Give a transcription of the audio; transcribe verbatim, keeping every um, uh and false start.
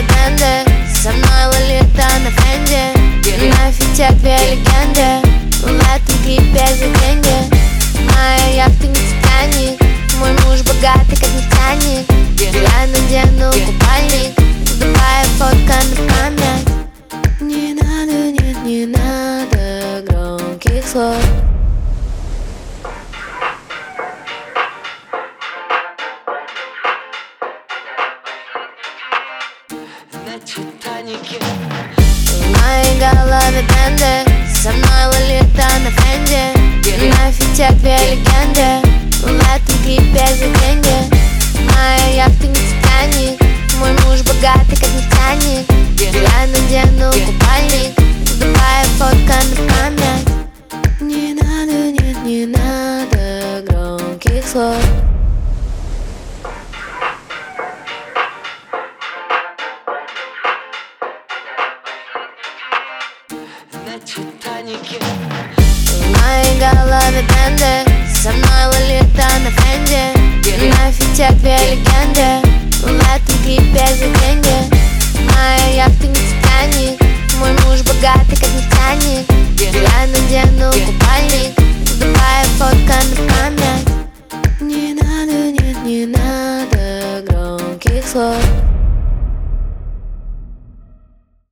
бренды, со мной Лолита на френде. Нафиг две легенды, в этом клипе за деньги. Моя яхта не Титаник, мой муж богатый как нефтяник. Я надену купальник, Дубай фотка на память. Не надо, нет, не надо громких слов. На Титанике. В моей голове бренды, со мной Лолита на френде. Нафиг две легенды, в этом клипе за деньги. Моя яхта не Титаник, мой муж богатый как нефтяник. Я надену купальник, в Дубае фотка на память. Не надо, нет, не надо громких слов. На Титанике. В моей голове бренды, со мной Лолита на френде. Нафиг две легенды, в этом клипе за деньги. Моя яхта не Титаник, мой муж богатый как нефтяник. Я надену купальник, в Дубае фотка на память. Не надо, нет, не надо громких слов.